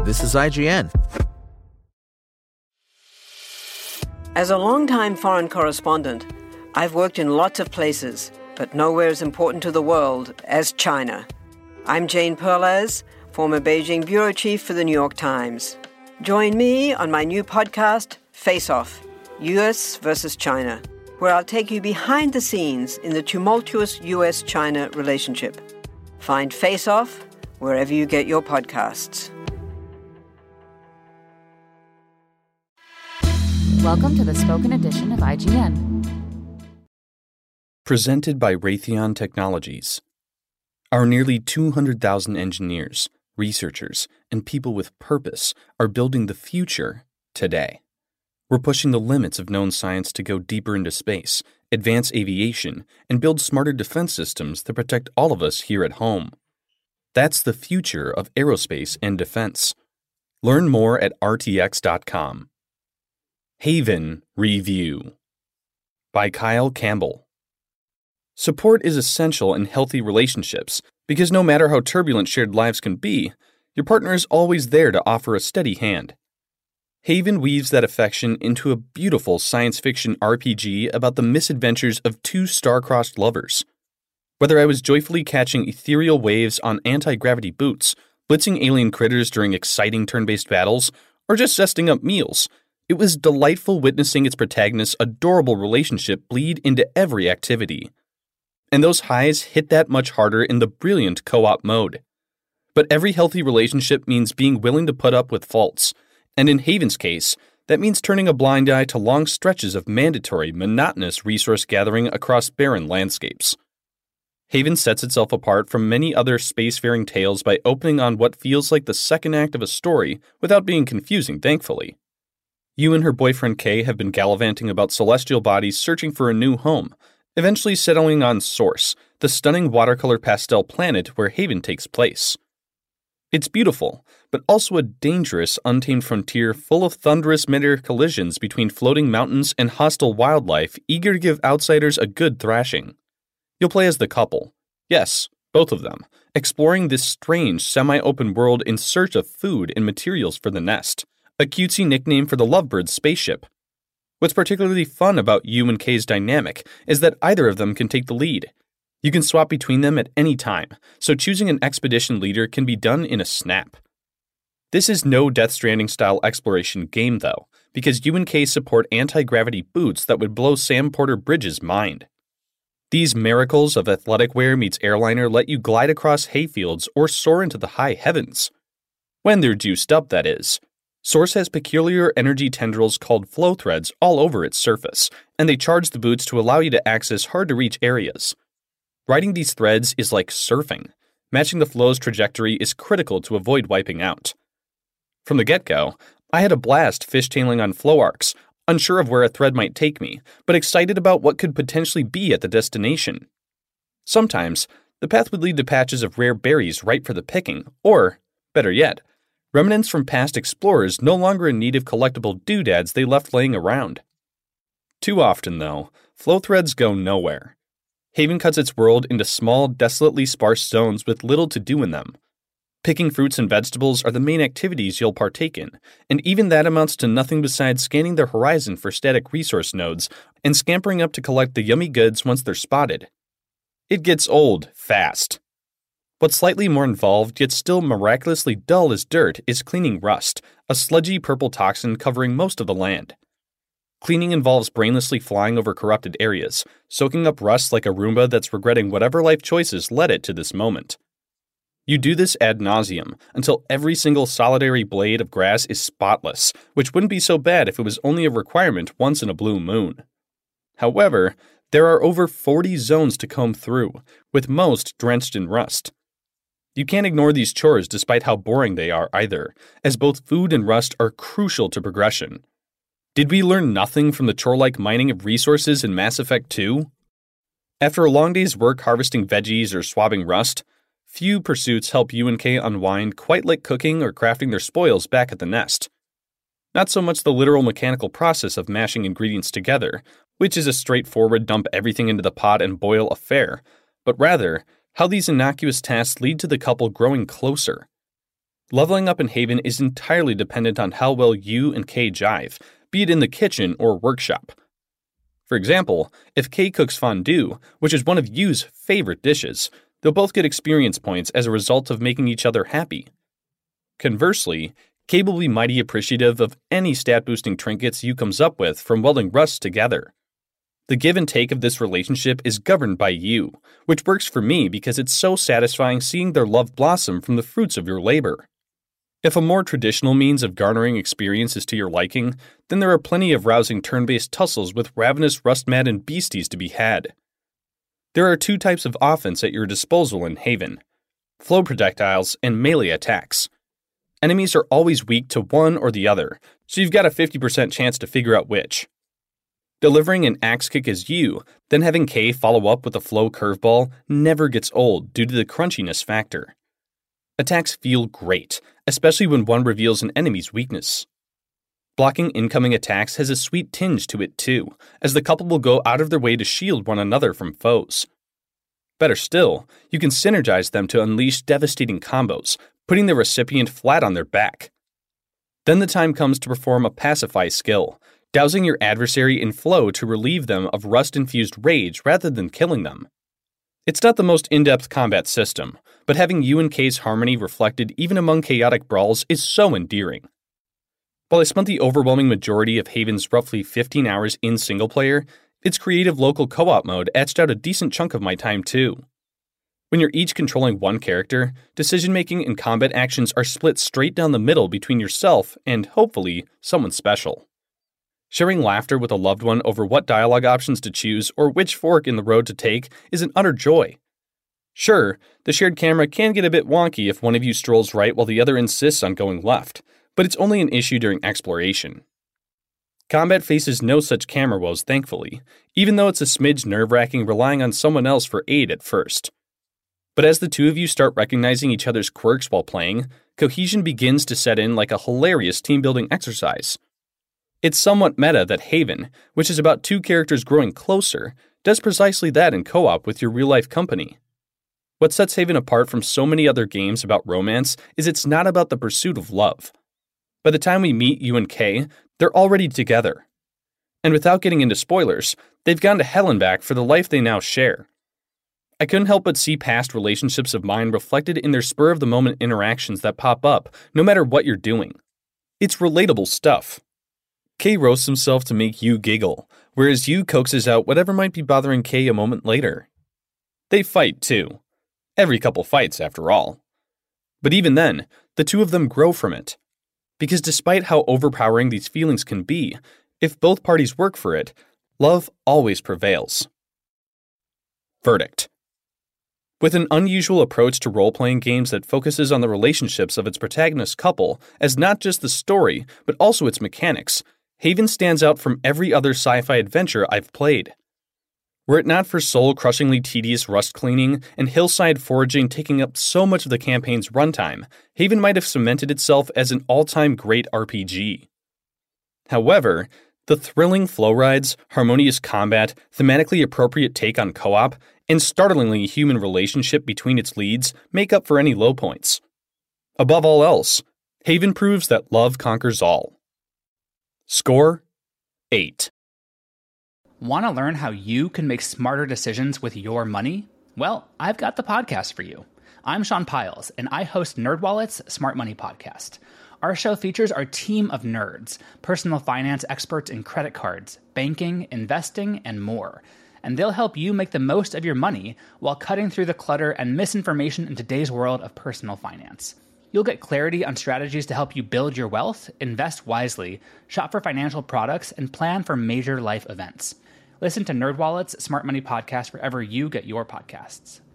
This is IGN. As a longtime foreign correspondent, I've worked in lots of places, but nowhere as important to the world as China. I'm Jane Perlez, former Beijing bureau chief for the New York Times. Join me on my new podcast, Face Off, U.S. versus China, where I'll take you behind the scenes in the tumultuous U.S.-China relationship. Find Face Off wherever you get your podcasts. Welcome to the spoken edition of IGN. Presented by Raytheon Technologies. Our nearly 200,000 engineers, researchers, and people with purpose are building the future today. We're pushing the limits of known science to go deeper into space, advance aviation, and build smarter defense systems that protect all of us here at home. That's the future of aerospace and defense. Learn more at rtx.com. Haven Review by Kyle Campbell. Support is essential in healthy relationships because no matter how turbulent shared lives can be, your partner is always there to offer a steady hand. Haven weaves that affection into a beautiful science fiction RPG about the misadventures of two star-crossed lovers. Whether I was joyfully catching ethereal waves on anti-gravity boots, blitzing alien critters during exciting turn-based battles, or just zesting up meals, it was delightful witnessing its protagonist's adorable relationship bleed into every activity. And those highs hit that much harder in the brilliant co-op mode. But every healthy relationship means being willing to put up with faults, and in Haven's case, that means turning a blind eye to long stretches of mandatory, monotonous resource gathering across barren landscapes. Haven sets itself apart from many other spacefaring tales by opening on what feels like the second act of a story without being confusing, thankfully. You and her boyfriend Kay have been gallivanting about celestial bodies searching for a new home, eventually settling on Source, the stunning watercolor pastel planet where Haven takes place. It's beautiful, but also a dangerous, untamed frontier full of thunderous mid-air collisions between floating mountains and hostile wildlife eager to give outsiders a good thrashing. You'll play as the couple. Yes, both of them, exploring this strange, semi-open world in search of food and materials for the nest. A cutesy nickname for the Lovebirds spaceship. What's particularly fun about you and Kay's dynamic is that either of them can take the lead. You can swap between them at any time, so choosing an expedition leader can be done in a snap. This is no Death Stranding-style exploration game, though, because you and Kay support anti-gravity boots that would blow Sam Porter Bridges' mind. These miracles of athletic wear meets airliner let you glide across hayfields or soar into the high heavens. When they're juiced up, that is. Source has peculiar energy tendrils called flow threads all over its surface, and they charge the boots to allow you to access hard-to-reach areas. Riding these threads is like surfing. Matching the flow's trajectory is critical to avoid wiping out. From the get-go, I had a blast fishtailing on flow arcs, unsure of where a thread might take me, but excited about what could potentially be at the destination. Sometimes, the path would lead to patches of rare berries ripe for the picking, or, better yet, remnants from past explorers no longer in need of collectible doodads they left laying around. Too often, though, flow threads go nowhere. Haven cuts its world into small, desolately sparse zones with little to do in them. Picking fruits and vegetables are the main activities you'll partake in, and even that amounts to nothing besides scanning the horizon for static resource nodes and scampering up to collect the yummy goods once they're spotted. It gets old fast. What's slightly more involved, yet still miraculously dull as dirt, is cleaning rust, a sludgy purple toxin covering most of the land. Cleaning involves brainlessly flying over corrupted areas, soaking up rust like a Roomba that's regretting whatever life choices led it to this moment. You do this ad nauseum, until every single solitary blade of grass is spotless, which wouldn't be so bad if it was only a requirement once in a blue moon. However, there are over 40 zones to comb through, with most drenched in rust. You can't ignore these chores despite how boring they are either, as both food and rust are crucial to progression. Did we learn nothing from the chore-like mining of resources in Mass Effect 2? After a long day's work harvesting veggies or swabbing rust, few pursuits help you and Kay unwind quite like cooking or crafting their spoils back at the nest. Not so much the literal mechanical process of mashing ingredients together, which is a straightforward dump everything into the pot and boil affair, but rather how these innocuous tasks lead to the couple growing closer. Leveling up in Haven is entirely dependent on how well you and Kay jive, be it in the kitchen or workshop. For example, if Kay cooks fondue, which is one of Yu's favorite dishes, they'll both get experience points as a result of making each other happy. Conversely, Kay will be mighty appreciative of any stat-boosting trinkets Yu comes up with from welding rusts together. The give and take of this relationship is governed by Yu, which works for me because it's so satisfying seeing their love blossom from the fruits of your labor. If a more traditional means of garnering experience is to your liking, then there are plenty of rousing turn-based tussles with ravenous rust-maddened beasties to be had. There are 2 types of offense at your disposal in Haven: flow projectiles and melee attacks. Enemies are always weak to one or the other, so you've got a 50% chance to figure out which. Delivering an axe kick as Yu, then having Kay follow up with a flow curveball never gets old due to the crunchiness factor. Attacks feel great, especially when one reveals an enemy's weakness. Blocking incoming attacks has a sweet tinge to it too, as the couple will go out of their way to shield one another from foes. Better still, you can synergize them to unleash devastating combos, putting the recipient flat on their back. Then the time comes to perform a pacify skill, dousing your adversary in flow to relieve them of rust-infused rage rather than killing them. It's not the most in-depth combat system, but having Yu and Kay's harmony reflected even among chaotic brawls is so endearing. While I spent the overwhelming majority of Haven's roughly 15 hours in single-player, its creative local co-op mode etched out a decent chunk of my time too. When you're each controlling one character, decision-making and combat actions are split straight down the middle between yourself and, hopefully, someone special. Sharing laughter with a loved one over what dialogue options to choose or which fork in the road to take is an utter joy. Sure, the shared camera can get a bit wonky if one of you strolls right while the other insists on going left, but it's only an issue during exploration. Combat faces no such camera woes, thankfully, even though it's a smidge nerve-wracking relying on someone else for aid at first. But as the two of you start recognizing each other's quirks while playing, cohesion begins to set in like a hilarious team-building exercise. It's somewhat meta that Haven, which is about 2 characters growing closer, does precisely that in co-op with your real-life company. What sets Haven apart from so many other games about romance is it's not about the pursuit of love. By the time we meet Yu and Kay, they're already together. And without getting into spoilers, they've gone to hell and back for the life they now share. I couldn't help but see past relationships of mine reflected in their spur-of-the-moment interactions that pop up, no matter what you're doing. It's relatable stuff. Kay roasts himself to make Yu giggle, whereas Yu coaxes out whatever might be bothering Kay a moment later. They fight, too. Every couple fights, after all. But even then, the two of them grow from it. Because despite how overpowering these feelings can be, if both parties work for it, love always prevails. Verdict. With an unusual approach to role-playing games that focuses on the relationships of its protagonist couple as not just the story, but also its mechanics, Haven stands out from every other sci-fi adventure I've played. Were it not for soul-crushingly tedious rust cleaning and hillside foraging taking up so much of the campaign's runtime, Haven might have cemented itself as an all-time great RPG. However, the thrilling flow rides, harmonious combat, thematically appropriate take on co-op, and startlingly human relationship between its leads make up for any low points. Above all else, Haven proves that love conquers all. Score: 8. Want to learn how you can make smarter decisions with your money? Well, I've got the podcast for you. I'm Sean Piles, and I host NerdWallet's Smart Money Podcast. Our show features our team of nerds, personal finance experts in credit cards, banking, investing, and more. And they'll help you make the most of your money while cutting through the clutter and misinformation in today's world of personal finance. You'll get clarity on strategies to help you build your wealth, invest wisely, shop for financial products, and plan for major life events. Listen to NerdWallet's Smart Money Podcast wherever you get your podcasts.